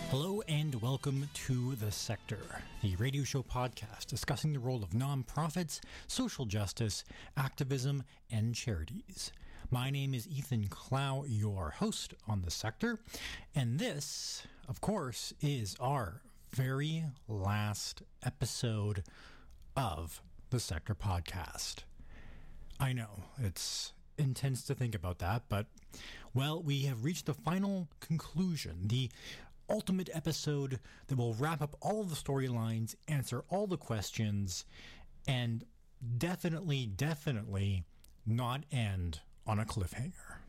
Hello and welcome to The Sector, the radio show podcast discussing the role of nonprofits, social justice, activism, and charities. My name is Ethan Clow, your host on The Sector, and this, of course, is our very last episode of The Sector podcast. I know, it's intense to think about that, but, well, we have reached the final conclusion, the ultimate episode that will wrap up all of the storylines, answer all the questions, and definitely not end on a cliffhanger.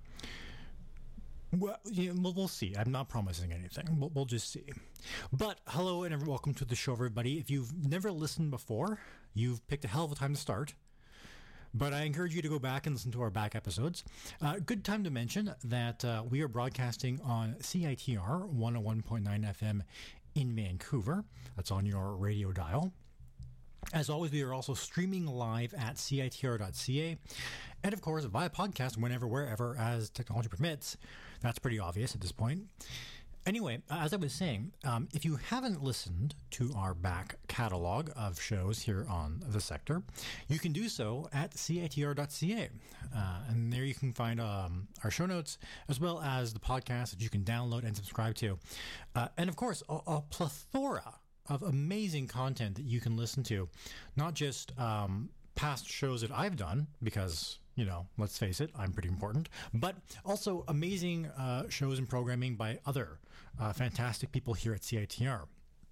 Well, we'll see. I'm not promising anything. We'll just see. But hello and welcome to the show, everybody. If you've never listened before, you've picked a hell of a time to start. But I encourage you to go back and listen to our back episodes. Good time to mention that we are broadcasting on CITR 101.9 FM in Vancouver. That's on your radio dial. As always, we are also streaming live at CITR.ca. And of course, via podcast whenever, wherever, as technology permits. That's pretty obvious at this point. Anyway, as I was saying, if you haven't listened to our back catalog of shows here on The Sector, you can do so at CITR.ca. And there you can find our show notes, as well as the podcast that you can download and subscribe to. And of course, a plethora of amazing content that you can listen to. Not just past shows that I've done, because, you know, let's face it, I'm pretty important, but also amazing shows and programming by other fantastic people here at CITR.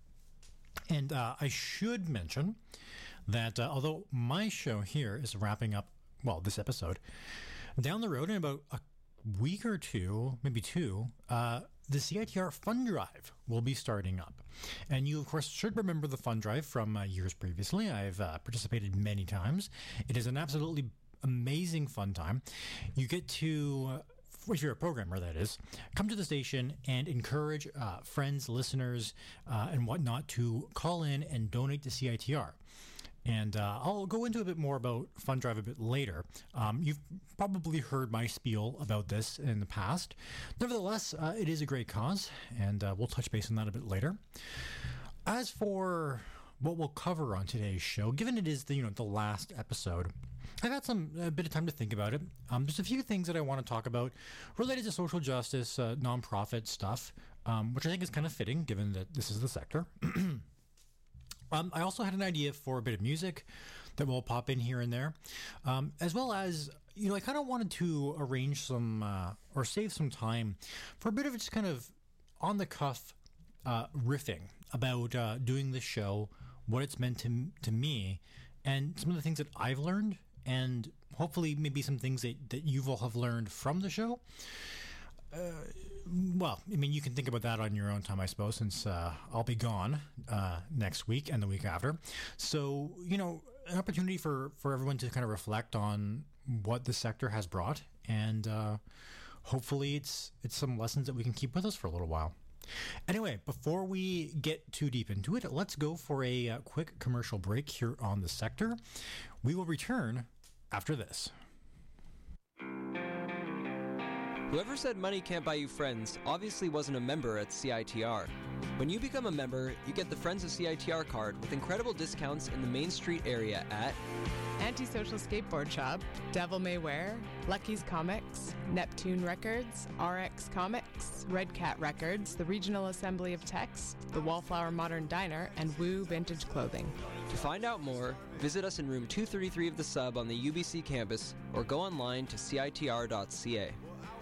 And I should mention that although my show here is wrapping up, well, this episode, down the road in about a week or two, maybe two, the CITR Fund Drive will be starting up. And you, of course, should remember the Fund Drive from years previously. I've participated many times. It is an absolutely amazing fun time. You get to, if you're a programmer, that is, come to the station and encourage friends, listeners, and whatnot to call in and donate to CITR. And I'll go into a bit more about Fund Drive a bit later. You've probably heard my spiel about this in the past. Nevertheless, it is a great cause, and we'll touch base on that a bit later. As for what we'll cover on today's show, given it is the last episode, I've had a bit of time to think about it. There's a few things that I want to talk about related to social justice, nonprofit stuff, which I think is kind of fitting given that this is the sector. I also had an idea for a bit of music that will pop in here and there, as well as, I kind of wanted to arrange some or save some time for a bit of just kind of on-the-cuff riffing about doing this show, what it's meant to me, and some of the things that I've learned, and hopefully maybe some things that you all have learned from the show. Well, I mean, you can think about that on your own time, I suppose, since I'll be gone next week and the week after. So, an opportunity for everyone to kind of reflect on what the sector has brought, and hopefully it's some lessons that we can keep with us for a little while. Anyway, before we get too deep into it, let's go for a quick commercial break here on the sector. We will return after this. Whoever said money can't buy you friends obviously wasn't a member at CITR. When you become a member, you get the Friends of CITR card with incredible discounts in the Main Street area at Antisocial Skateboard Shop, Devil May Wear, Lucky's Comics, Neptune Records, RX Comics, Red Cat Records, the Regional Assembly of Text, the Wallflower Modern Diner, and Woo Vintage Clothing. To find out more, visit us in room 233 of the Sub on the UBC campus or go online to CITR.ca.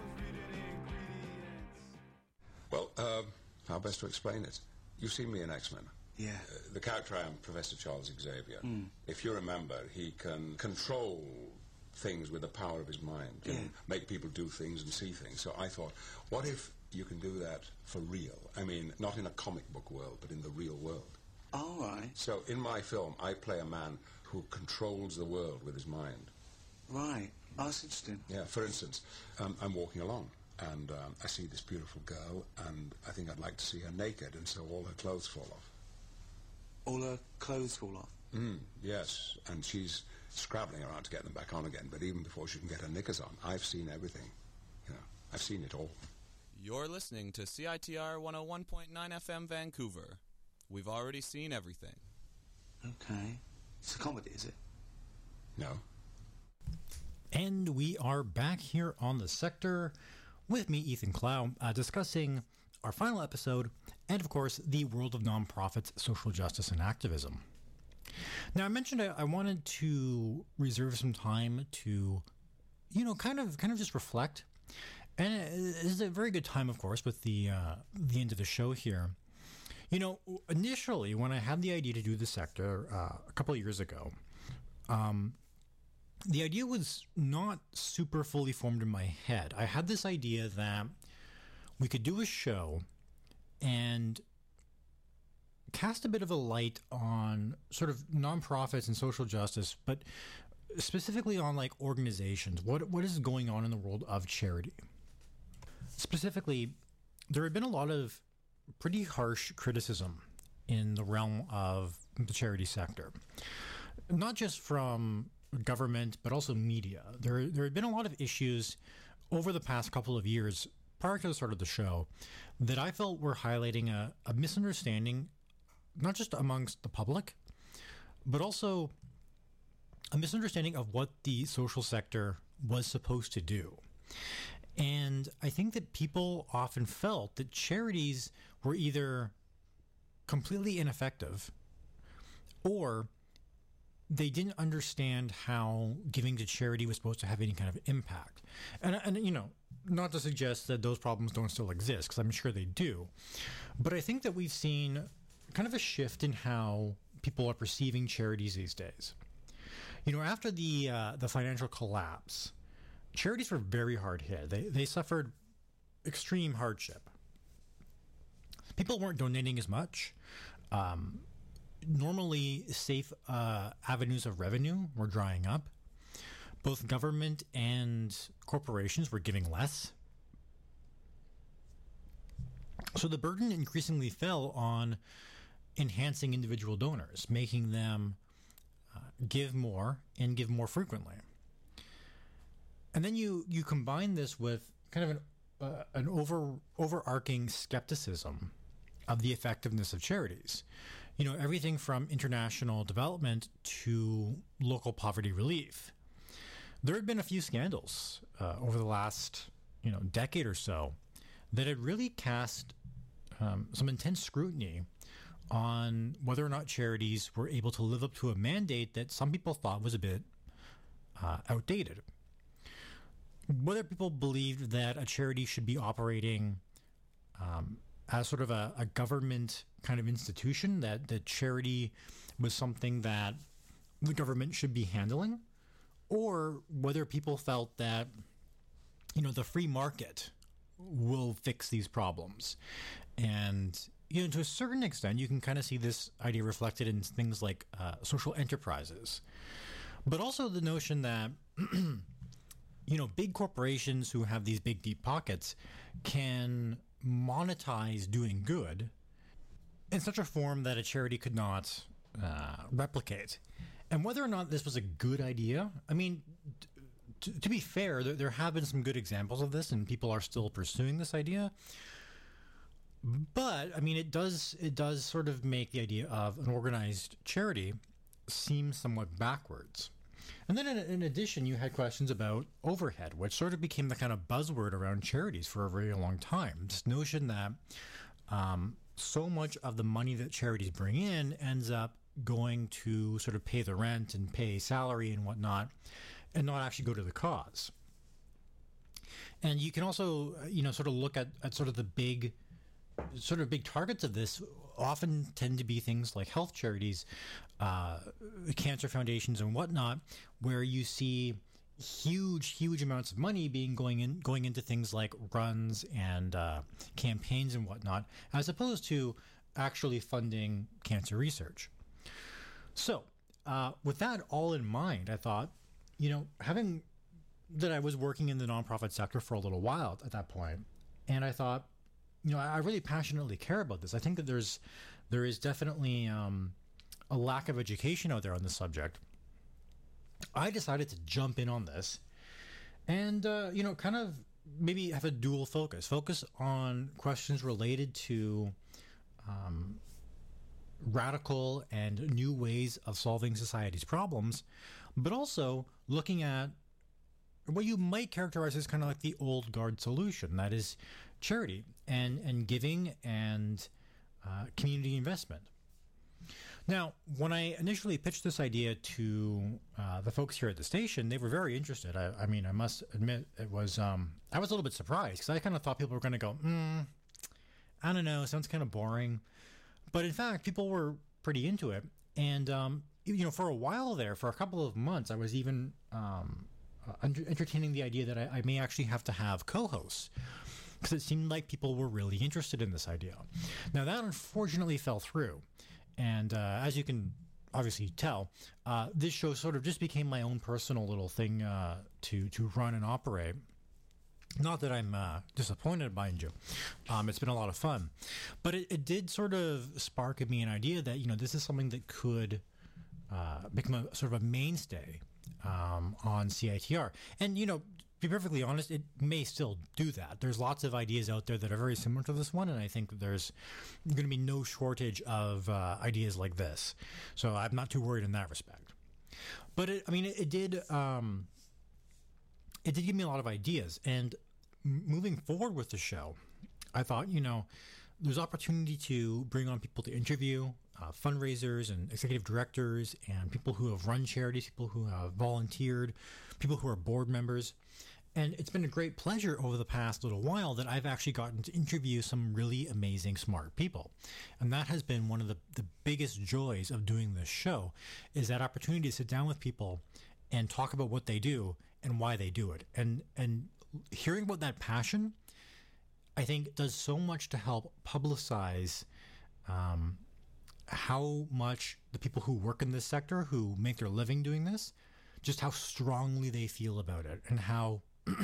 Well, how best to explain it? You've seen me in X-Men. Yeah. The character I am, Professor Charles Xavier. If you remember, he can control things with the power of his mind, can make people do things and see things. So I thought, what if you can do that for real? I mean, not in a comic book world, but in the real world. All right. So in my film, I play a man who controls the world with his mind. Right. Oh, that's interesting. Yeah, for instance, I'm walking along. And I see this beautiful girl, and I think I'd like to see her naked, and so all her clothes fall off. All her clothes fall off? Yes, and she's scrabbling around to get them back on again, but even before she can get her knickers on, I've seen everything. I've seen it all. You're listening to CITR 101.9 FM Vancouver. We've already seen everything. Okay. It's a comedy, is it? No. And we are back here on The Sector with me, Ethan Clow, discussing our final episode and, of course, the world of nonprofits, social justice, and activism. Now, I mentioned I wanted to reserve some time to, kind of just reflect. And it is a very good time, of course, with the end of the show here. Initially, when I had the idea to do The Sector a couple of years ago, the idea was not super fully formed in my head. I had this idea that we could do a show and cast a bit of a light on sort of nonprofits and social justice, but specifically on like organizations. What is going on in the world of charity? Specifically, there had been a lot of pretty harsh criticism in the realm of the charity sector, not just from government, but also media. There had been a lot of issues over the past couple of years prior to the start of the show that I felt were highlighting a misunderstanding, not just amongst the public, but also a misunderstanding of what the social sector was supposed to do. And I think that people often felt that charities were either completely ineffective or they didn't understand how giving to charity was supposed to have any kind of impact. And not to suggest that those problems don't still exist, because I'm sure they do. But I think that we've seen kind of a shift in how people are perceiving charities these days. After the financial collapse, charities were very hard hit. They suffered extreme hardship. People weren't donating as much. Normally safe avenues of revenue were drying up. Both government and corporations were giving less. So the burden increasingly fell on enhancing individual donors, making them give more and give more frequently. And then you combine this with kind of an overarching skepticism of the effectiveness of charities. Everything from international development to local poverty relief. There had been a few scandals over the last, decade or so that had really cast some intense scrutiny on whether or not charities were able to live up to a mandate that some people thought was a bit outdated. Whether people believed that a charity should be operating as sort of a government kind of institution, that charity was something that the government should be handling, or whether people felt that, the free market will fix these problems. And, to a certain extent, you can kind of see this idea reflected in things like social enterprises, but also the notion that, big corporations who have these big, deep pockets can monetize doing good in such a form that a charity could not replicate. And whether or not this was a good idea, I mean, to be fair, there have been some good examples of this, and people are still pursuing this idea. But I mean, it does sort of make the idea of an organized charity seem somewhat backwards. And then in addition, you had questions about overhead, which sort of became the kind of buzzword around charities for a very long time. This notion that so much of the money that charities bring in ends up going to sort of pay the rent and pay salary and whatnot, and not actually go to the cause. And you can also, sort of look at sort of the big targets of this often tend to be things like health charities, cancer foundations and whatnot, where you see huge amounts of money going into things like runs and campaigns and whatnot, as opposed to actually funding cancer research. So with that all in mind, I thought, having that I was working in the nonprofit sector for a little while at that point, and I thought, I really passionately care about this. I think that there is definitely a lack of education out there on this subject. I decided to jump in on this and, kind of maybe have a dual focus. Focus on questions related to radical and new ways of solving society's problems, but also looking at what you might characterize as kind of like the old guard solution, that is charity and giving and community investment. Now, when I initially pitched this idea to the folks here at the station, they were very interested. I mean, I must admit, it was I was a little bit surprised because I kind of thought people were going to go, I don't know, sounds kind of boring. But in fact, people were pretty into it. And, for a while there, for a couple of months, I was even entertaining the idea that I may actually have to have co-hosts, because it seemed like people were really interested in this idea. Now, that unfortunately fell through. And as you can obviously tell, this show sort of just became my own personal little thing to run and operate. Not that I'm disappointed, mind you. It's been a lot of fun. But it did sort of spark in me an idea that, this is something that could become a sort of a mainstay on CITR. And, to be perfectly honest, it may still do that. There's lots of ideas out there that are very similar to this one, and I think that there's going to be no shortage of ideas like this. So I'm not too worried in that respect. But, it did give me a lot of ideas. And moving forward with the show, I thought, there's opportunity to bring on people to interview, fundraisers and executive directors and people who have run charities, people who have volunteered, people who are board members. And it's been a great pleasure over the past little while that I've actually gotten to interview some really amazing, smart people. And that has been one of the biggest joys of doing this show, is that opportunity to sit down with people and talk about what they do and why they do it. And hearing about that passion, I think, does so much to help publicize how much the people who work in this sector, who make their living doing this, just how strongly they feel about it and how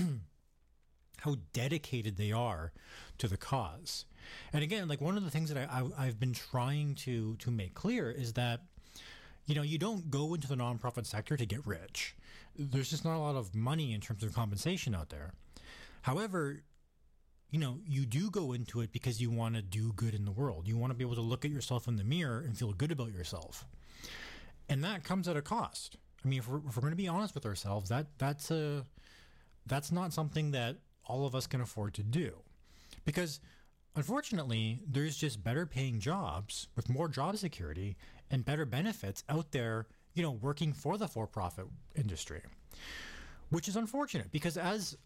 dedicated they are to the cause. And again, like, one of the things that I've been trying to make clear is that, you don't go into the nonprofit sector to get rich. There's just not a lot of money in terms of compensation out there. However, you do go into it because you want to do good in the world. You want to be able to look at yourself in the mirror and feel good about yourself. And that comes at a cost. I mean, if we're going to be honest with ourselves, that's not something that all of us can afford to do. Because, unfortunately, there's just better paying jobs with more job security and better benefits out there, working for the for-profit industry. Which is unfortunate, because as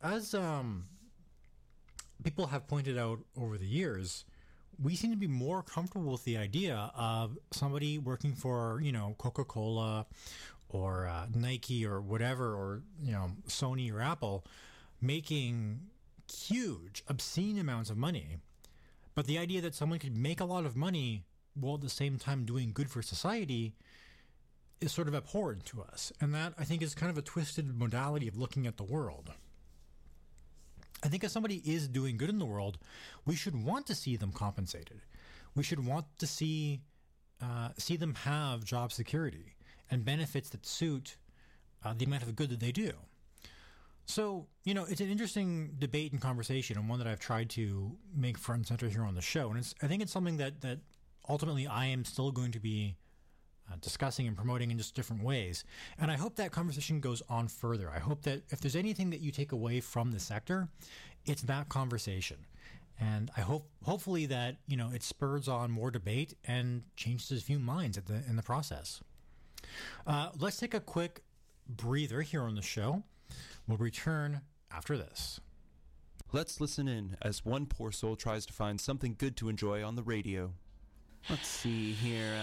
people have pointed out over the years, we seem to be more comfortable with the idea of somebody working for, Coca-Cola or Nike or whatever, or, Sony or Apple, making huge, obscene amounts of money. But the idea that someone could make a lot of money while at the same time doing good for society is sort of abhorrent to us. And that, I think, is kind of a twisted modality of looking at the world. I think if somebody is doing good in the world, we should want to see them compensated. We should want to see them have job security and benefits that suit the amount of good that they do. So, it's an interesting debate and conversation, and one that I've tried to make front and center here on the show. And I think it's something that ultimately I am still going to be discussing and promoting in just different ways. And I hope that conversation goes on further. I hope that if there's anything that you take away from the sector, it's that conversation. And I hopefully that, it spurs on more debate and changes a few minds in the process. Let's take a quick breather here on the show. We'll return after this. Let's listen in as one poor soul tries to find something good to enjoy on the radio. Let's see here,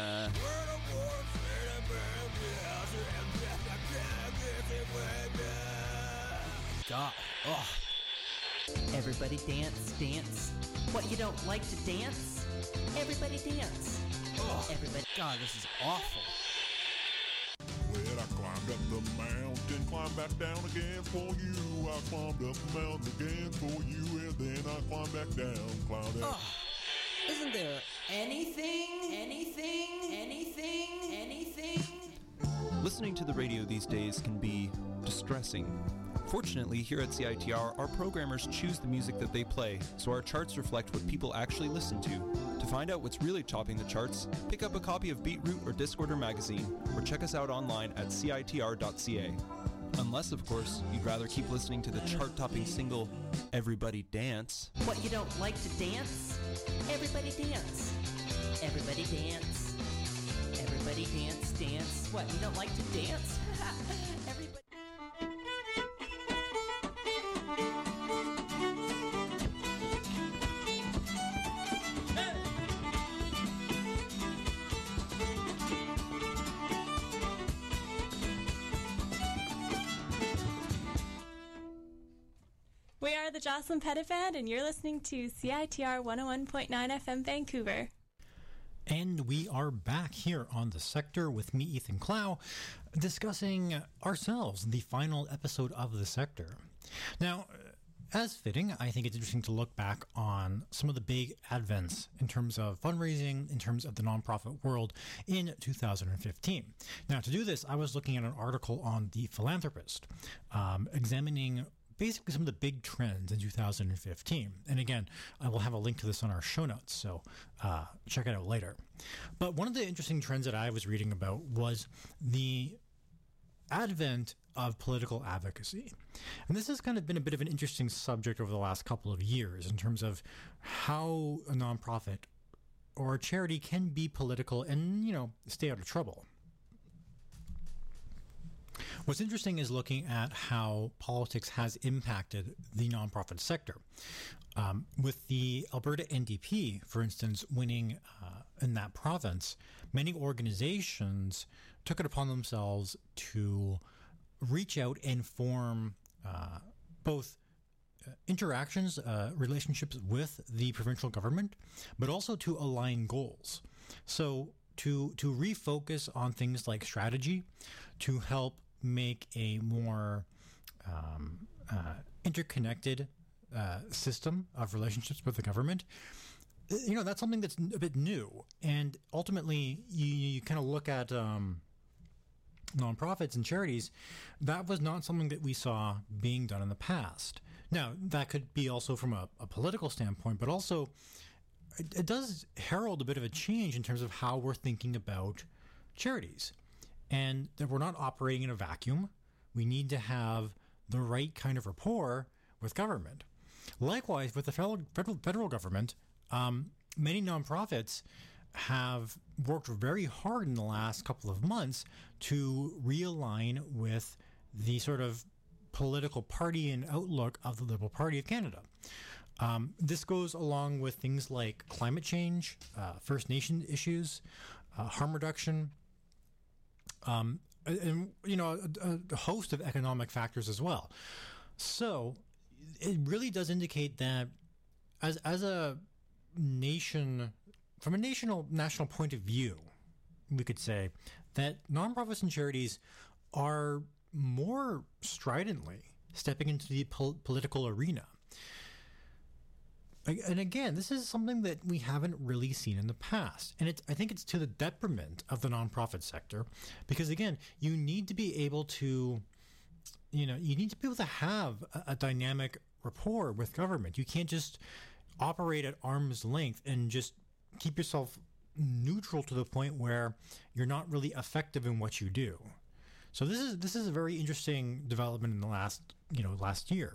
God. Oh. Everybody dance, dance. What, you don't like to dance? Everybody dance. Oh. Everybody. God, this is awful. Well, I climbed up the mountain, climbed back down again for you. I climbed up the mountain again for you, and then I climbed back down, climbed down. Oh. Isn't there anything? Listening to the radio these days can be distracting. stressing. Fortunately, here at CITR, our programmers choose the music that they play, so our charts reflect what people actually listen to. To find out what's really topping the charts, pick up a copy of Beatroot or Discorder magazine, or check us out online at citr.ca. Unless, of course, you'd rather keep listening to the chart-topping single, Everybody Dance. What, you don't like to dance? Everybody dance. Everybody dance. Everybody dance, dance. What, you don't like to dance? Everybody... We are the Jocelyn Pettit Band, and you're listening to CITR 101.9 FM Vancouver. And we are back here on The Sector with me, Ethan Clow, discussing ourselves, the final episode of The Sector. Now, as fitting, I think it's interesting to look back on some of the big advents in terms of fundraising, in terms of the nonprofit world in 2015. Now, to do this, I was looking at an article on The Philanthropist, examining basically some of the big trends in 2015. And again, I will have a link to this on our show notes, so check it out later. But one of the interesting trends that I was reading about was the advent of political advocacy. And this has kind of been a bit of an interesting subject over the last couple of years in terms of how a nonprofit or a charity can be political and, stay out of trouble. What's interesting is looking at how politics has impacted the nonprofit sector. With the Alberta NDP, for instance, winning in that province, many organizations took it upon themselves to reach out and form both interactions, relationships with the provincial government, but also to align goals. So to refocus on things like strategy, to help make a more interconnected system of relationships with the government. That's something that's a bit new. And ultimately, you kind of look at nonprofits and charities, that was not something that we saw being done in the past. Now, that could be also from a political standpoint, but also it does herald a bit of a change in terms of how we're thinking about charities. And that we're not operating in a vacuum. We need to have the right kind of rapport with government. Likewise, with the federal government, many nonprofits have worked very hard in the last couple of months to realign with the sort of political party and outlook of the Liberal Party of Canada. This goes along with things like climate change, First Nation issues, harm reduction, and a host of economic factors as well. So it really does indicate that as a nation, from a national point of view, we could say that nonprofits and charities are more stridently stepping into the political arena. And again, this is something that we haven't really seen in the past. And I think it's to the detriment of the nonprofit sector because, again, you need to be able to, have a dynamic rapport with government. You can't just operate at arm's length and just keep yourself neutral to the point where you're not really effective in what you do. So this is a very interesting development in the last year.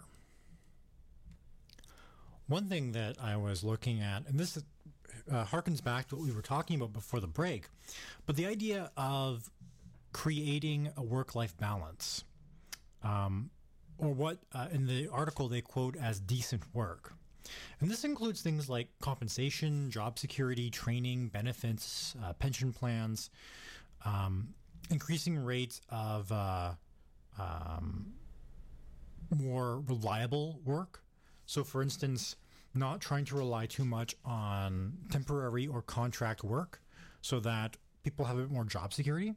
One thing that I was looking at, and this harkens back to what we were talking about before the break, but the idea of creating a work-life balance, or what in the article they quote as decent work. And this includes things like compensation, job security, training, benefits, pension plans, increasing rates of more reliable work. So, for instance, not trying to rely too much on temporary or contract work so that people have a bit more job security.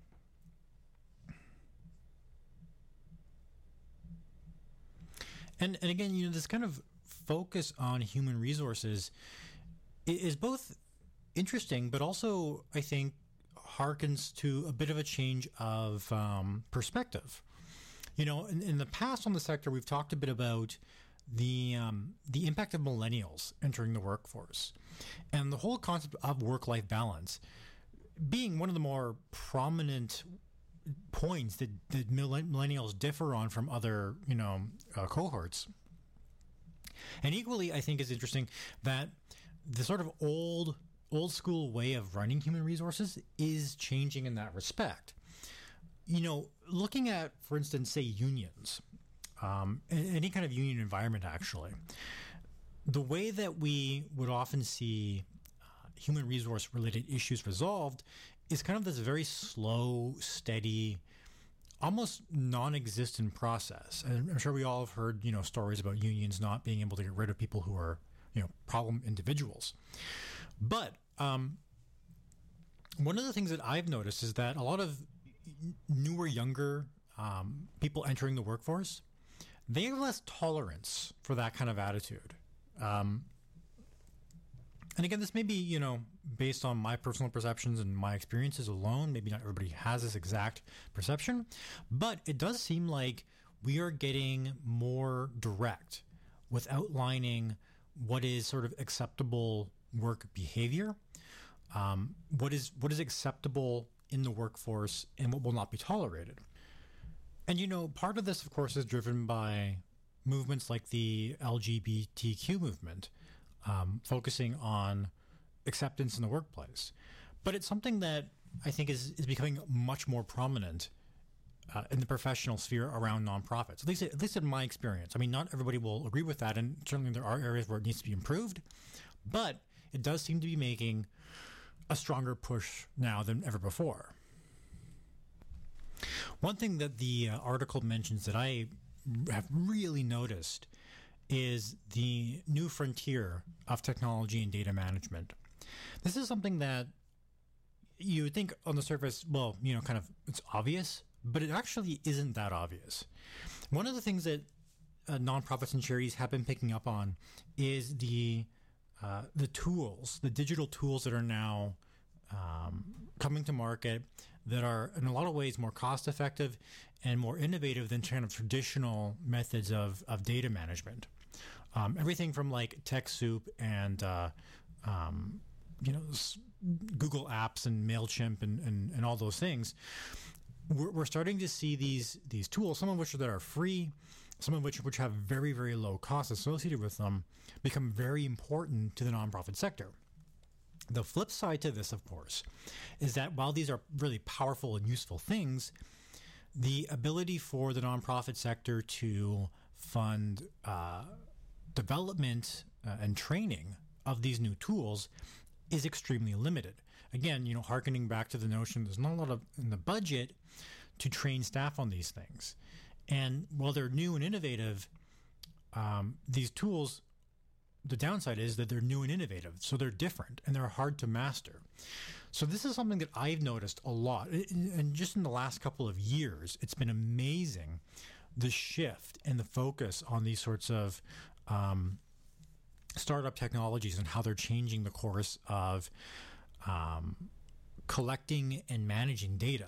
And again, this kind of focus on human resources is both interesting, but also, I think, harkens to a bit of a change of perspective. You know, in the past on the sector, we've talked a bit about the impact of millennials entering the workforce and the whole concept of work-life balance being one of the more prominent points that millennials differ on from other, cohorts. And equally, I think is interesting that the sort of old school way of running human resources is changing in that respect. You know, looking at, for instance, say unions, any kind of union environment, actually, the way that we would often see human resource related issues resolved is kind of this very slow, steady, almost non-existent process. And I'm sure we all have heard, stories about unions not being able to get rid of people who are, problem individuals. But one of the things that I've noticed is that a lot of newer, younger people entering the workforce, they have less tolerance for that kind of attitude. And again, this may be, based on my personal perceptions and my experiences alone. Maybe not everybody has this exact perception, but it does seem like we are getting more direct with outlining what is sort of acceptable work behavior, what is acceptable in the workforce, and what will not be tolerated. And, part of this, of course, is driven by movements like the LGBTQ movement, focusing on acceptance in the workplace. But it's something that I think is becoming much more prominent in the professional sphere around nonprofits, at least in my experience. I mean, not everybody will agree with that, and certainly there are areas where it needs to be improved, but it does seem to be making a stronger push now than ever before. One thing that the article mentions that I have really noticed is the new frontier of technology and data management. This is something that you would think on the surface, it's obvious, but it actually isn't that obvious. One of the things that nonprofits and charities have been picking up on is the tools, the digital tools that are now coming to market that are in a lot of ways more cost effective and more innovative than kind of traditional methods of data management. Everything from like TechSoup and Google Apps and MailChimp and all those things. We're starting to see these tools, some of which that are free, some of which have very, very low costs associated with them, become very important to the nonprofit sector. The flip side to this, of course, is that while these are really powerful and useful things, the ability for the nonprofit sector to fund development and training of these new tools is extremely limited. Again, hearkening back to the notion there's not a lot of in the budget to train staff on these things. And while they're new and innovative, these tools, the downside is that they're new and innovative, so they're different and they're hard to master. So this is something that I've noticed a lot. And just in the last couple of years, it's been amazing, the shift and the focus on these sorts of startup technologies and how they're changing the course of collecting and managing data.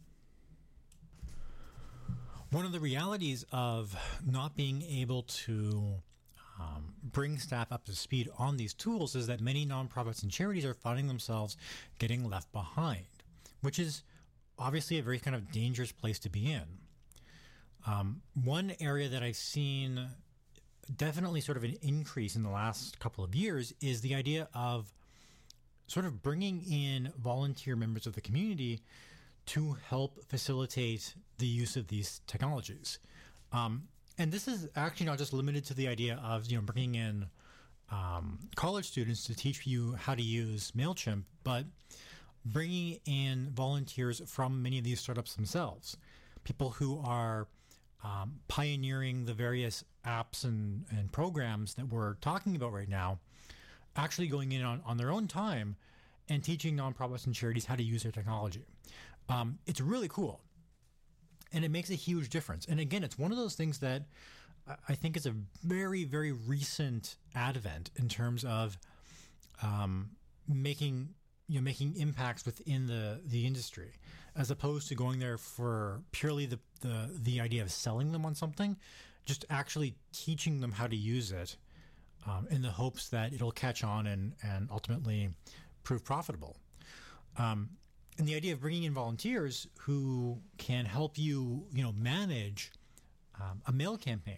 One of the realities of not being able to bring staff up to speed on these tools is that many nonprofits and charities are finding themselves getting left behind, which is obviously a very kind of dangerous place to be in. One area that I've seen definitely sort of an increase in the last couple of years is the idea of sort of bringing in volunteer members of the community to help facilitate the use of these technologies. And this is actually not just limited to the idea of, bringing in college students to teach you how to use MailChimp, but bringing in volunteers from many of these startups themselves, people who are pioneering the various apps and programs that we're talking about right now, actually going in on their own time and teaching nonprofits and charities how to use their technology. It's really cool. And it makes a huge difference. And again, it's one of those things that I think is a very, very recent advent in terms of making making impacts within the industry, as opposed to going there for purely the idea of selling them on something, just actually teaching them how to use it in the hopes that it'll catch on and ultimately prove profitable. And the idea of bringing in volunteers who can help you, manage a mail campaign.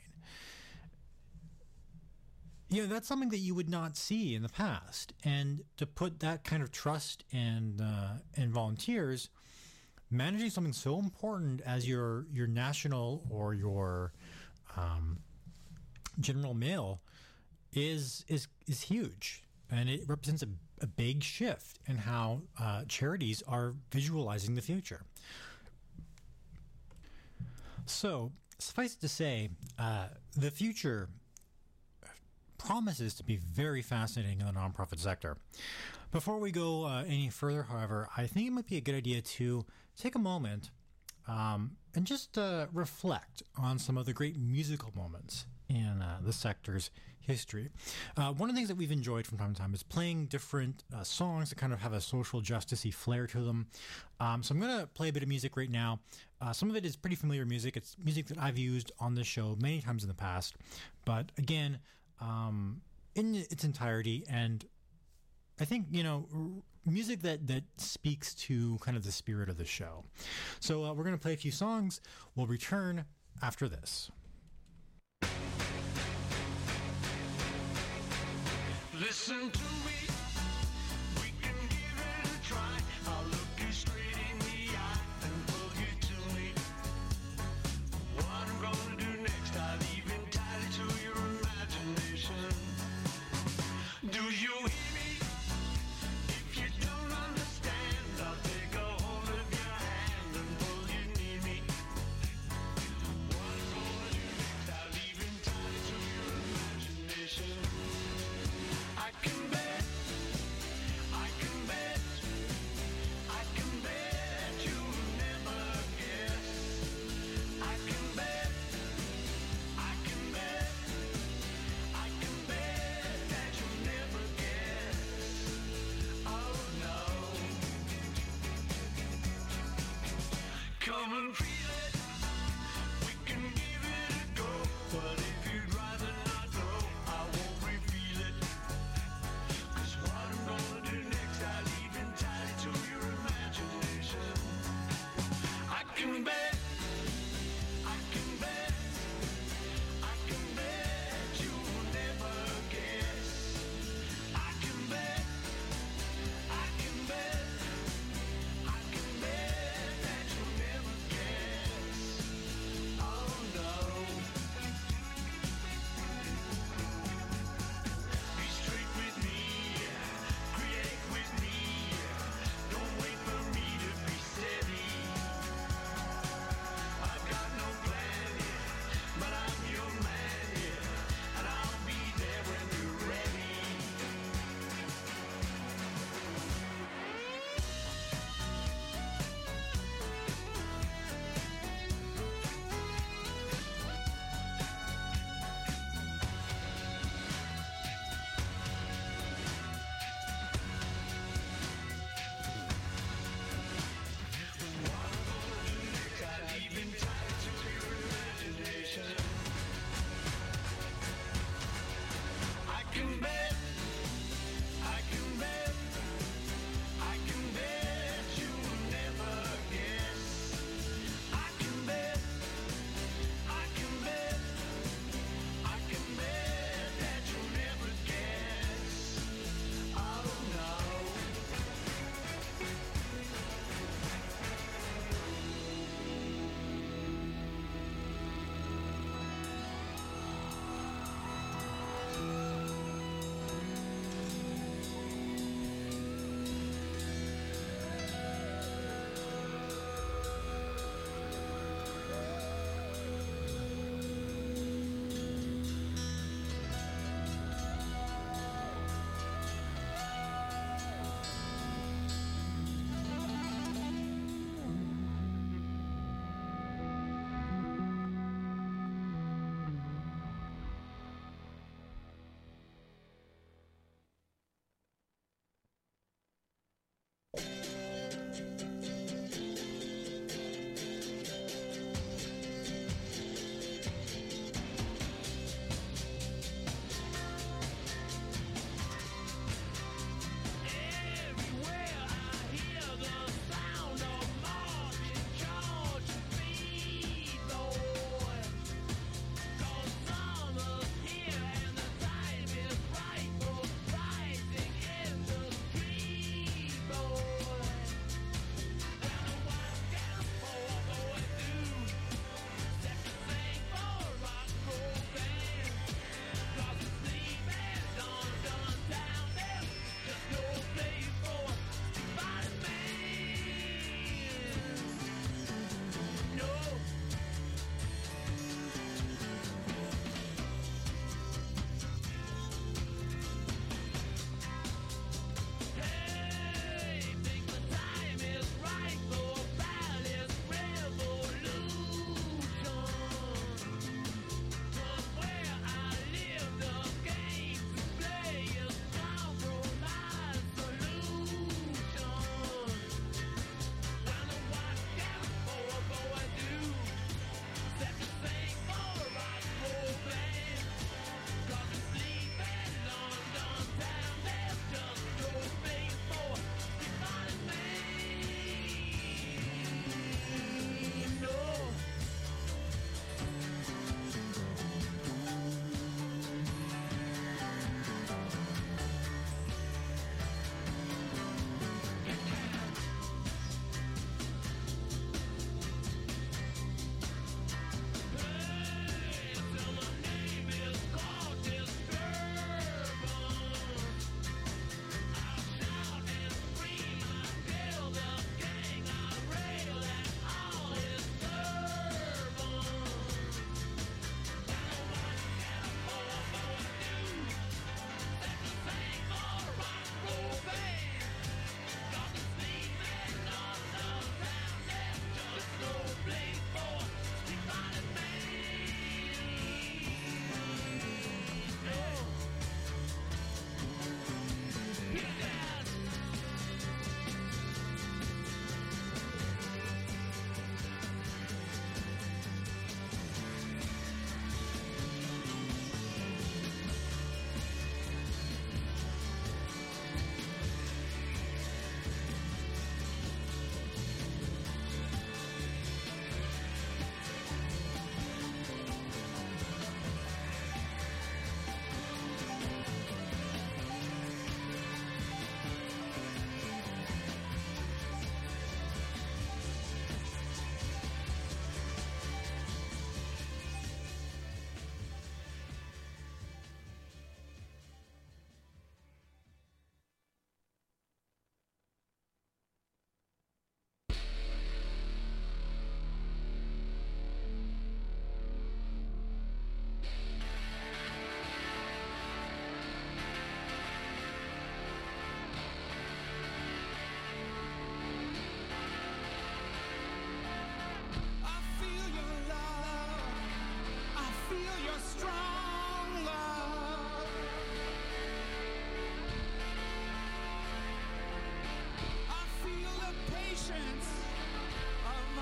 That's something that you would not see in the past. And to put that kind of trust in volunteers, managing something so important as your national or your general mail is huge. And it represents a big shift in how charities are visualizing the future. So, suffice it to say, the future promises to be very fascinating in the nonprofit sector. Before we go any further, however, I think it might be a good idea to take a moment and just reflect on some of the great musical moments in the sector's history. One of the things that we've enjoyed from time to time is playing different songs that kind of have a social justice-y flair to them. So I'm going to play a bit of music right now. Some of it is pretty familiar music. It's music that I've used on this show many times in the past. But again, in its entirety, and I think, music that speaks to kind of the spirit of the show. So we're going to play a few songs. We'll return after this. Listen to me, we can give it a try. I'll look you straight in the eye and pull you to me. What I'm gonna do next, I'll leave entirely to your imagination. Do you hear me? If you don't understand, I'll take a hold of your hand and pull you near me. What I'm gonna do next, I'll leave entirely to your imagination. I can bet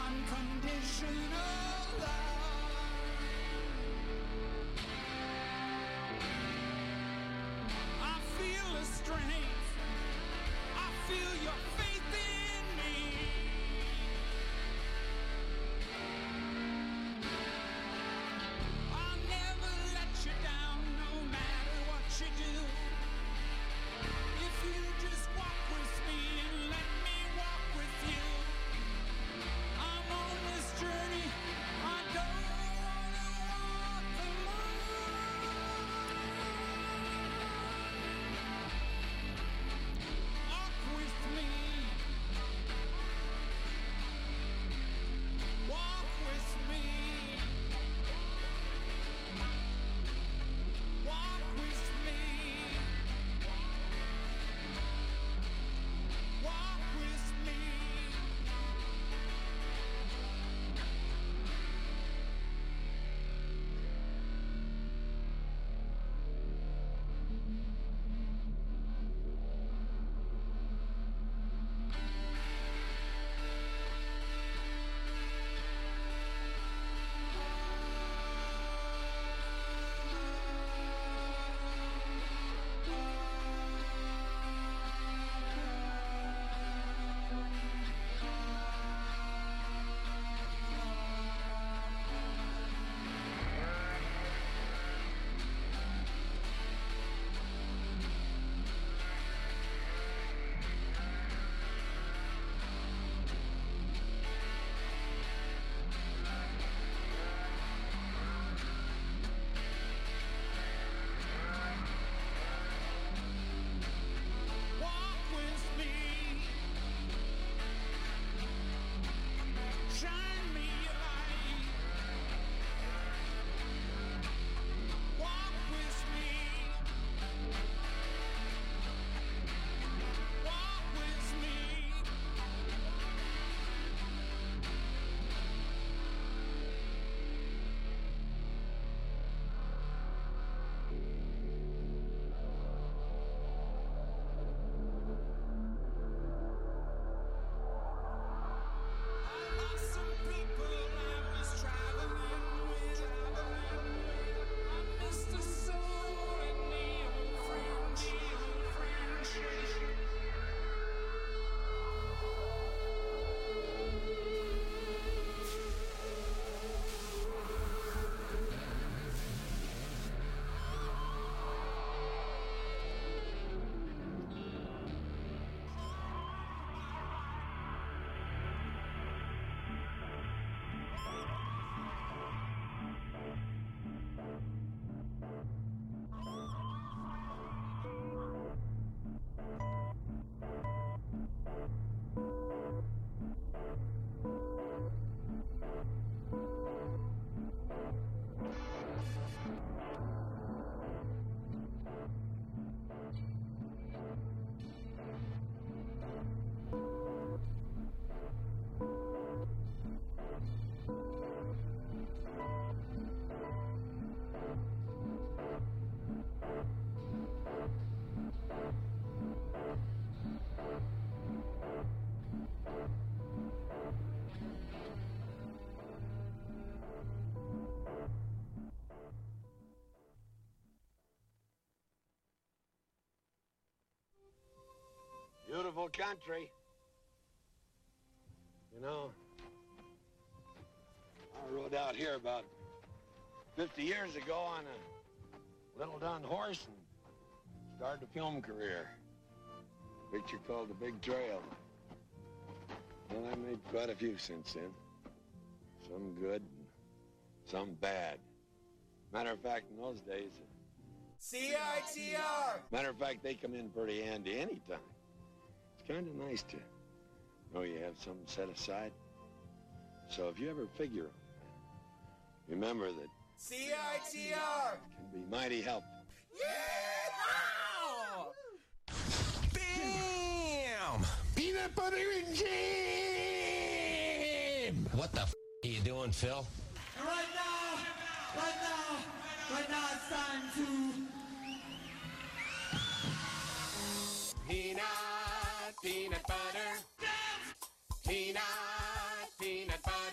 unconditional love. I feel the strength. I feel your faith in me. I'll never let you down, no matter what you do. If you just walk with me and let me walk with you, I'm on this journey. I don't wanna walk alone. Walk with me. Walk with me. Walk with me. Walk with me. Walk with me. Shine me a light. Walk with me. Walk with me. Awesome people I was traveling with. I missed the soul and the old friendship. Beautiful country. You know, I rode out here about 50 years ago on a little dun horse and started a film career. A picture called The Big Trail. Well, I made quite a few since then. Some good and some bad. Matter of fact, in those days... CITR! Matter of fact, they come in pretty handy anytime. It's kind of nice to know you have something set aside. So if you ever figure on that, remember that CITR! can be mighty helpful. Yeah! Bam! Peanut butter and jam! What the f*** are you doing, Phil? And right now it's time to peanut butter. Peanut butter.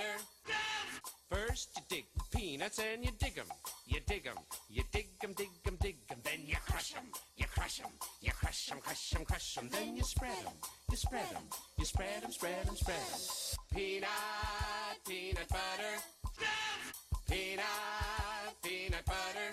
plants and you dig 'em, you dig 'em, you dig 'em, dig 'em, dig 'em. Then you crush 'em, you crush 'em, you crush 'em, crush 'em, crush 'em. Then you spread 'em, you spread 'em, you spread 'em, spread 'em, spread 'em. Peanut, peanut butter. Peanut, peanut butter.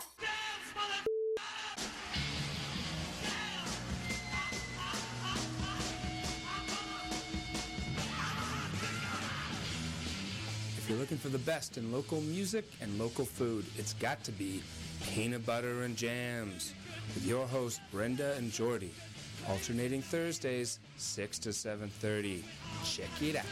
If you're looking for the best in local music and local food, it's got to be Peanut Butter and Jams with your host Brenda and Jordy, alternating Thursdays 6 to 7:30. Check it out.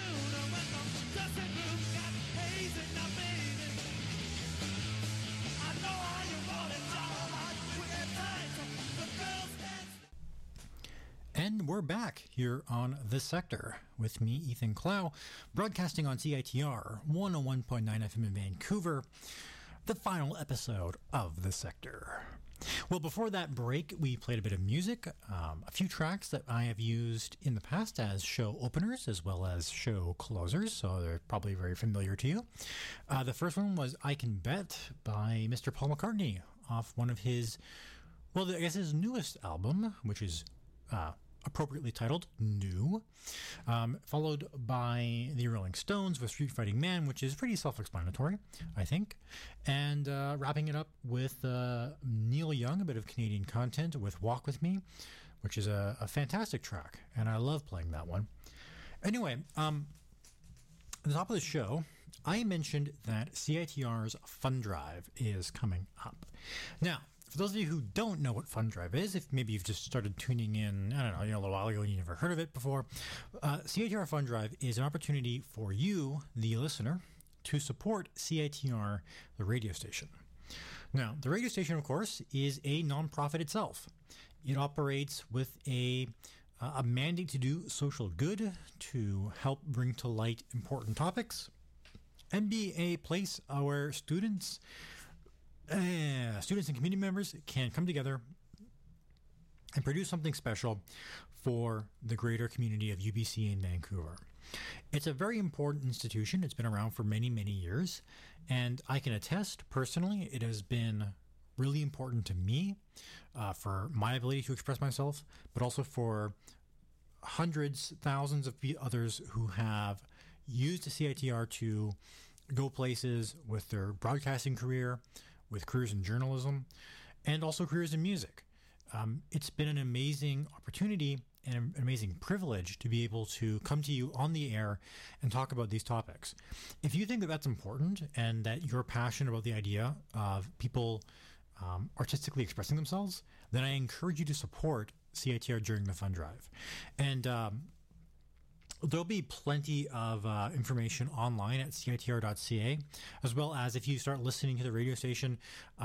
And we're back here on The Sector with me, Ethan Clow, broadcasting on CITR 101.9 FM in Vancouver, the final episode of The Sector. Well, before that break, we played a bit of music, a few tracks that I have used in the past as show openers as well as show closers, so they're probably very familiar to you. The first one was I Can Bet by Mr. Paul McCartney off one of his, well, I guess his newest album, which is appropriately titled New, followed by the Rolling Stones with Street Fighting Man, which is pretty self-explanatory, I think, and wrapping it up with Neil Young, a bit of Canadian content, with Walk With Me, which is a fantastic track, and I love playing that one. Anyway, at the top of the show, I mentioned that CITR's Fund Drive is coming up. Now, for those of you who don't know what Fund Drive is, if maybe you've just started tuning in, I don't know, a little while ago and you never heard of it before, CITR Fund Drive is an opportunity for you, the listener, to support CITR, the radio station. Now, the radio station, of course, is a nonprofit itself. It operates with a mandate to do social good, to help bring to light important topics, and be a place where students and community members can come together and produce something special for the greater community of UBC in Vancouver. It's a very important institution. It's been around for many, many years, and I can attest personally it has been really important to me for my ability to express myself, but also for hundreds, thousands of others who have used the CITR to go places with their broadcasting career, with careers in journalism, and also careers in music. It's been an amazing opportunity and an amazing privilege to be able to come to you on the air and talk about these topics. If you think that that's important and that you're passionate about the idea of people artistically expressing themselves, then I encourage you to support CITR during the Fund Drive. And there'll be plenty of information online at CITR.ca, as well as if you start listening to the radio station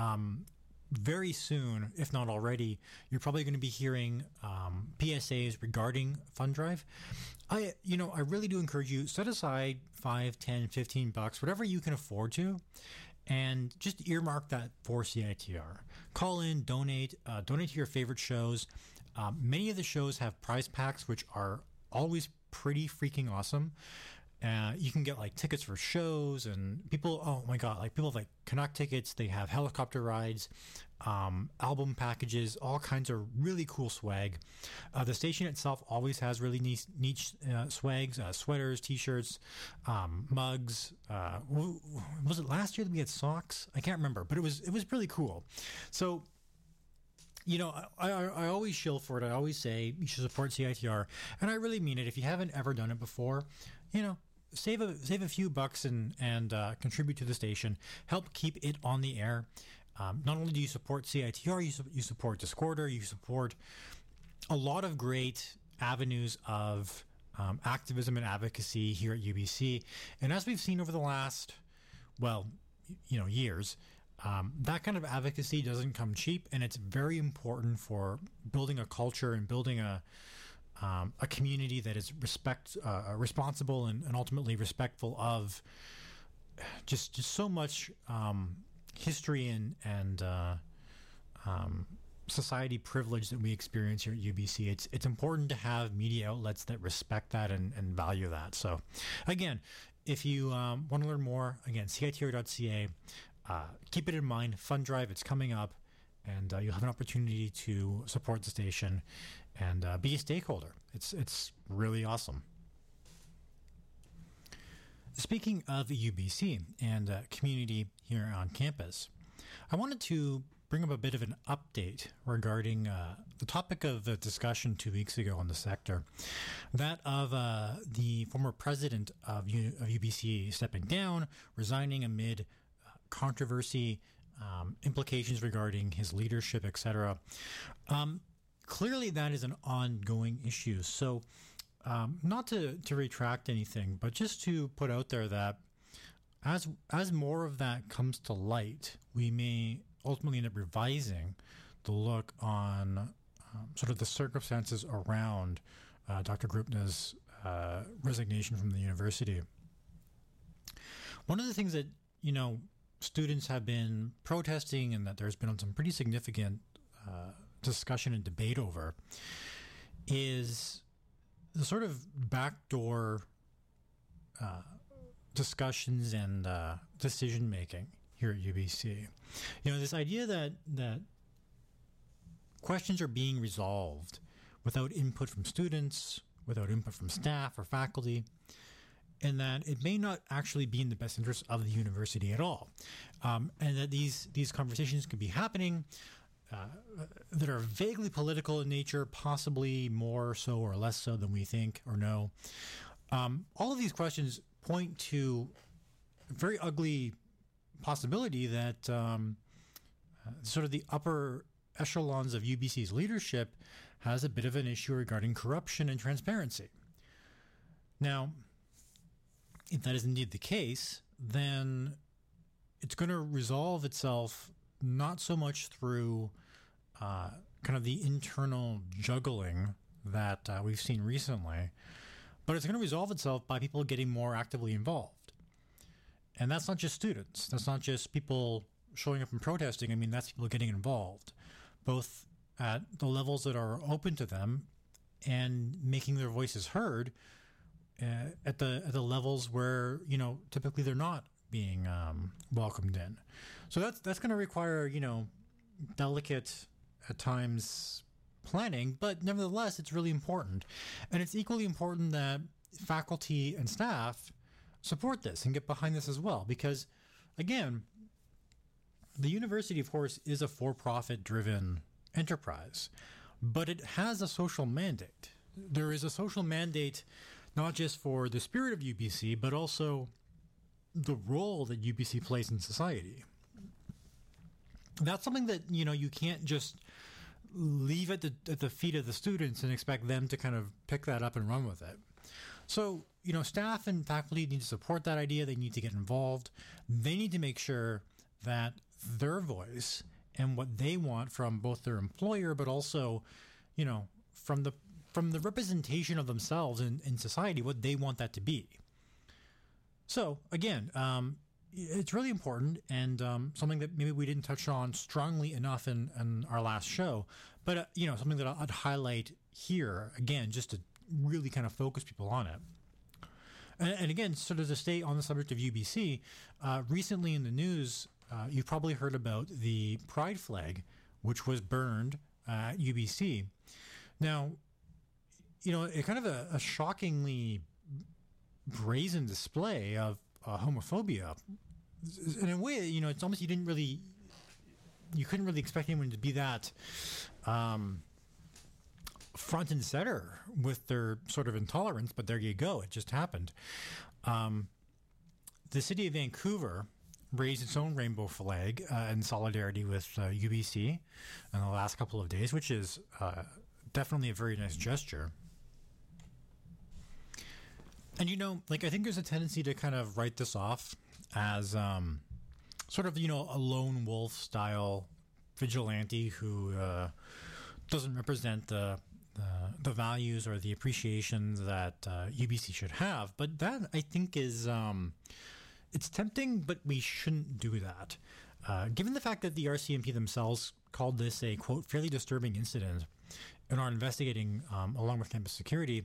very soon, if not already, you're probably going to be hearing PSAs regarding Fund Drive. I really do encourage you, set aside $5, $10, $15, whatever you can afford to, and just earmark that for CITR. Call in, donate to your favorite shows. Many of the shows have prize packs, which are always pretty freaking awesome. You can get like tickets for shows, and people, oh my god, like people have like Canuck tickets, they have helicopter rides, album packages, all kinds of really cool swag. The station itself always has really neat swags, sweaters, t-shirts, mugs. Was it last year that we had socks? I can't remember, but it was really cool. So I always shill for it. I always say you should support CITR, and I really mean it. If you haven't ever done it before, save a few bucks and contribute to the station. Help keep it on the air. Not only do you support CITR, you support Discorder, you support a lot of great avenues of activism and advocacy here at UBC. And as we've seen over the last, years, that kind of advocacy doesn't come cheap, and it's very important for building a culture and building a community that is responsible and ultimately respectful of just so much history and society privilege that we experience here at UBC. It's important to have media outlets that respect that and value that. So again, if you want to learn more, again, CITR.ca, keep it in mind. Fund Drive, it's coming up, and you'll have an opportunity to support the station and be a stakeholder. It's really awesome. Speaking of UBC and community here on campus, I wanted to bring up a bit of an update regarding the topic of the discussion 2 weeks ago on the sector, that of the former president of UBC stepping down, resigning amid controversy, implications regarding his leadership, etc. Clearly, that is an ongoing issue. So, not to retract anything, but just to put out there that as more of that comes to light, we may ultimately end up revising the look on sort of the circumstances around Dr. Grupna's resignation from the university. One of the things that, students have been protesting and that there's been some pretty significant discussion and debate over is the sort of backdoor discussions and decision-making here at UBC. This idea that questions are being resolved without input from students, without input from staff or faculty, and that it may not actually be in the best interest of the university at all. And that these conversations could be happening that are vaguely political in nature, possibly more so or less so than we think or know. All of these questions point to a very ugly possibility that sort of the upper echelons of UBC's leadership has a bit of an issue regarding corruption and transparency. Now, if that is indeed the case, then it's going to resolve itself not so much through kind of the internal juggling that we've seen recently, but it's going to resolve itself by people getting more actively involved. And that's not just students. That's not just people showing up and protesting. I mean, that's people getting involved, both at the levels that are open to them and making their voices heard at the levels where, typically they're not being welcomed in. So that's going to require, delicate, at times, planning, but nevertheless, it's really important. And it's equally important that faculty and staff support this and get behind this as well, because, again, the university, of course, is a for-profit driven enterprise, but it has a social mandate. There is a social mandate not just for the spirit of UBC, but also the role that UBC plays in society. That's something that, you can't just leave at the feet of the students and expect them to kind of pick that up and run with it. So, staff and faculty need to support that idea. They need to get involved. They need to make sure that their voice and what they want from both their employer, but also, from the representation of themselves in society, what they want that to be. So, again, it's really important and something that maybe we didn't touch on strongly enough in our last show, but, something that I'd highlight here, again, just to really kind of focus people on it. And again, sort of to stay on the subject of UBC, recently in the news, you've probably heard about the Pride flag, which was burned at UBC. Now, it kind of a shockingly brazen display of homophobia. In a way, it's almost you couldn't really expect anyone to be that front and center with their sort of intolerance, but there you go. It just happened. The city of Vancouver raised its own rainbow flag in solidarity with UBC in the last couple of days, which is definitely a very nice gesture. And, I think there's a tendency to kind of write this off as sort of, a lone wolf style vigilante who doesn't represent the values or the appreciation that UBC should have. But that, I think, is it's tempting, but we shouldn't do that. Given the fact that the RCMP themselves called this a, quote, fairly disturbing incident and are investigating along with campus security,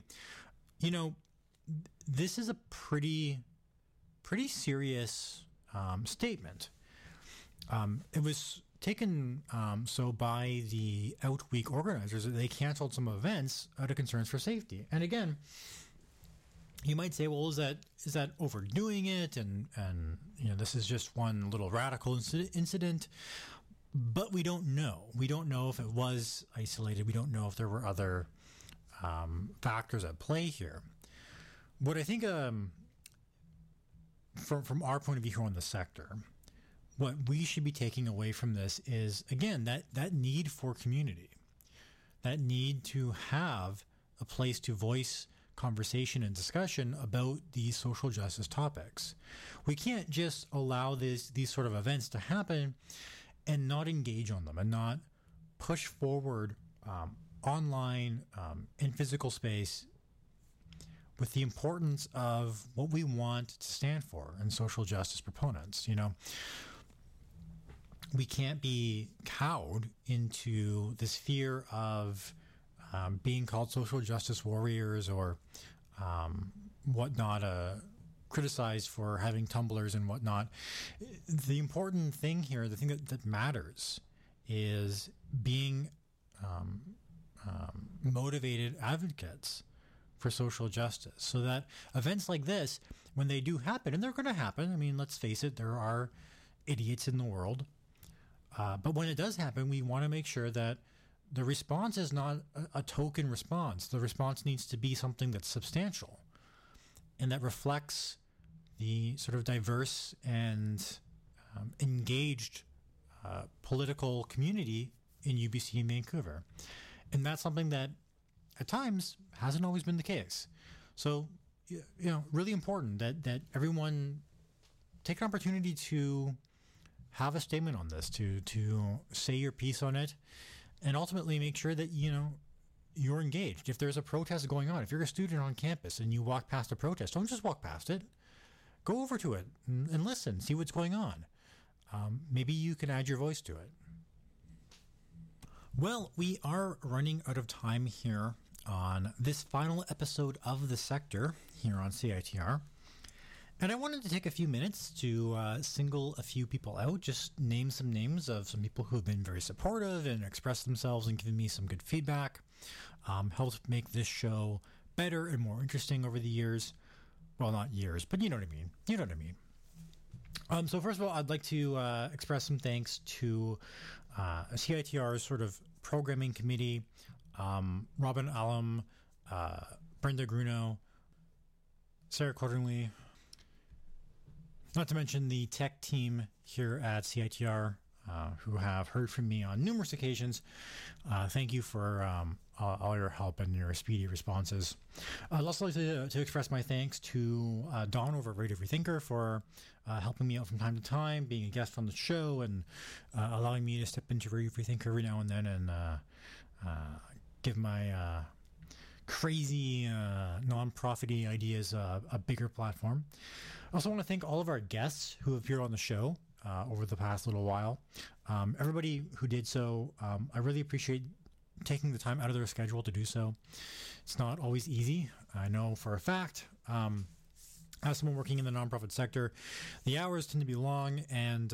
this is a pretty serious statement. It was taken so by the Out Week organizers that they canceled some events out of concerns for safety. And again, you might say, well, is that overdoing it? And this is just one little radical incident. But we don't know. We don't know if it was isolated. We don't know if there were other factors at play here. What I think, from our point of view here on the sector, what we should be taking away from this is, again, that need for community, that need to have a place to voice conversation and discussion about these social justice topics. We can't just allow these sort of events to happen and not engage on them and not push forward online, in physical space, with the importance of what we want to stand for and social justice proponents. We can't be cowed into this fear of being called social justice warriors or whatnot, criticized for having tumblers and whatnot. The important thing here, the thing that matters, is being motivated advocates for social justice, so that events like this, when they do happen, and they're going to happen, I mean, let's face it, there are idiots in the world, but when it does happen, we want to make sure that the response is not a token response. The response needs to be something that's substantial and that reflects the sort of diverse and engaged political community in UBC and Vancouver. And that's something that at times hasn't always been the case. So, really important that everyone take an opportunity to have a statement on this, to say your piece on it, and ultimately make sure that, you're engaged. If there's a protest going on, if you're a student on campus and you walk past a protest, don't just walk past it. Go over to it and listen, see what's going on. Maybe you can add your voice to it. Well, we are running out of time here on this final episode of The Sector here on CITR. And I wanted to take a few minutes to single a few people out, just name some names of some people who have been very supportive and expressed themselves and given me some good feedback. Helped make this show better and more interesting over the years. Well, not years, but you know what I mean. So first of all, I'd like to express some thanks to CITR's sort of programming committee, Robin Allam, Brenda Gruno, Sarah Cordingley, not to mention the tech team here at CITR, who have heard from me on numerous occasions. Thank you for all your help and your speedy responses. I'd also like to express my thanks to Dawn over at Radio Freethinker for helping me out from time to time, being a guest on the show, and allowing me to step into Radio Freethinker every now and then and give my crazy non-profit-y ideas a bigger platform. I also want to thank all of our guests who have appeared on the show over the past little while. Everybody who did so, I really appreciate taking the time out of their schedule to do so. It's not always easy. I know for a fact, as someone working in the nonprofit sector, the hours tend to be long and,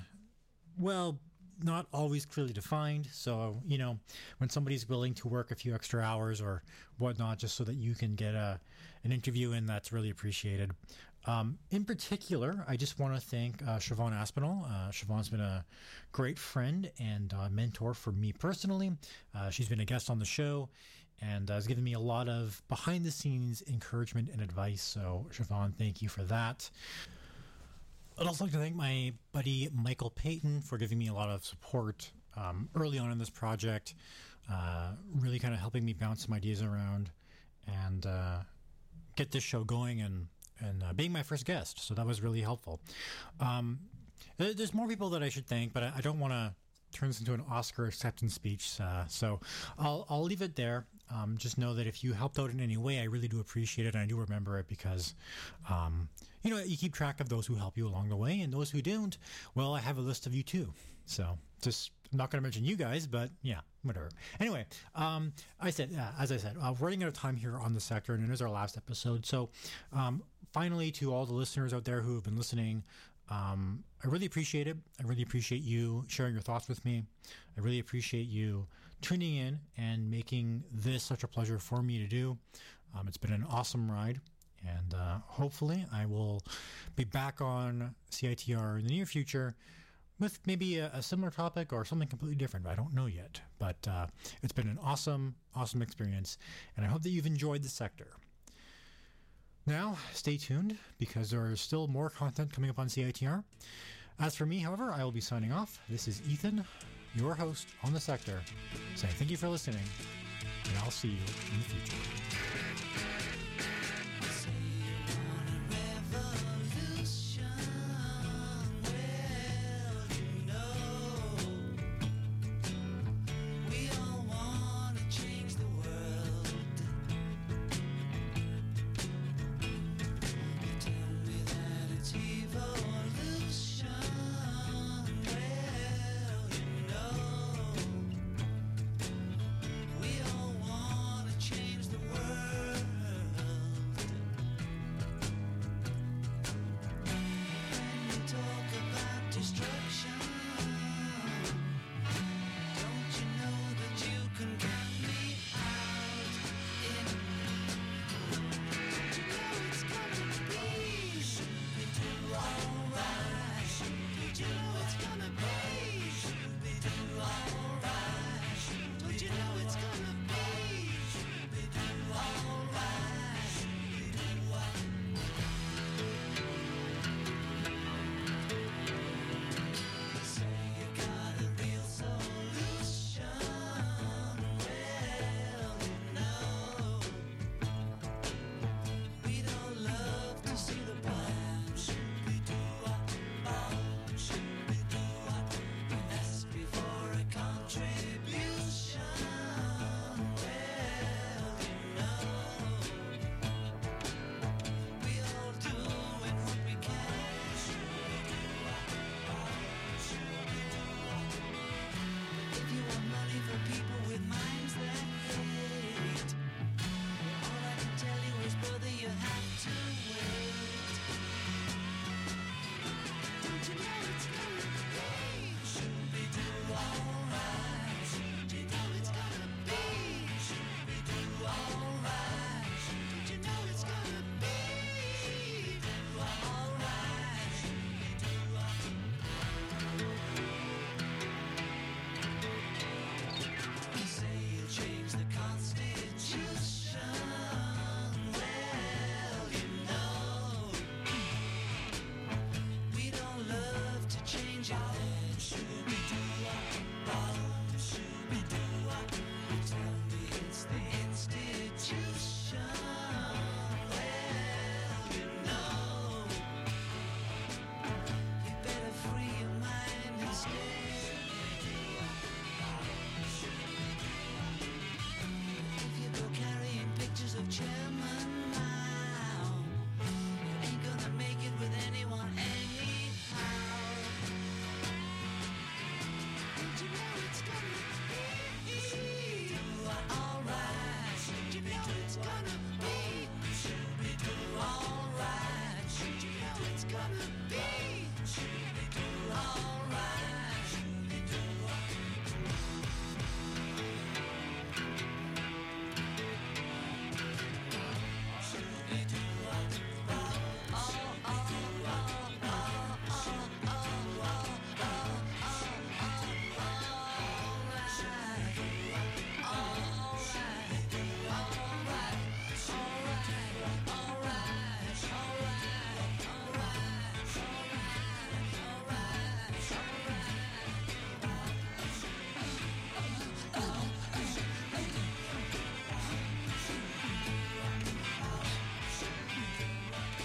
not always clearly defined. So, when somebody's willing to work a few extra hours or whatnot just so that you can get an interview in, that's really appreciated. In particular, I just want to thank Siobhan Aspinall. Siobhan's been a great friend and mentor for me personally. She's been a guest on the show and has given me a lot of behind-the-scenes encouragement and advice. So, Siobhan, thank you for that. I'd also like to thank my buddy Michael Payton for giving me a lot of support early on in this project, really kind of helping me bounce some ideas around and get this show going and being my first guest. So that was really helpful. There's more people that I should thank, but I don't want to turn this into an Oscar acceptance speech. So I'll leave it there. Just know that if you helped out in any way, I really do appreciate it. And I do remember it because, you keep track of those who help you along the way, and those who don't, well, I have a list of you too. So just, I'm not going to mention you guys, but yeah, whatever. Anyway, as I said, we're running out of time here on The Sector, and it is our last episode. So finally, to all the listeners out there who have been listening, I really appreciate it. I really appreciate you sharing your thoughts with me. I really appreciate you tuning in and making this such a pleasure for me to do. It's been an awesome ride, and hopefully I will be back on CITR in the near future with maybe a similar topic or something completely different. I don't know yet, but it's been an awesome experience, and I hope that you've enjoyed the sector. Now, stay tuned, because there is still more content coming up on CITR. As for me, however, I will be signing off. This is Ethan, your host on the sector, saying thank you for listening, and I'll see you in the future.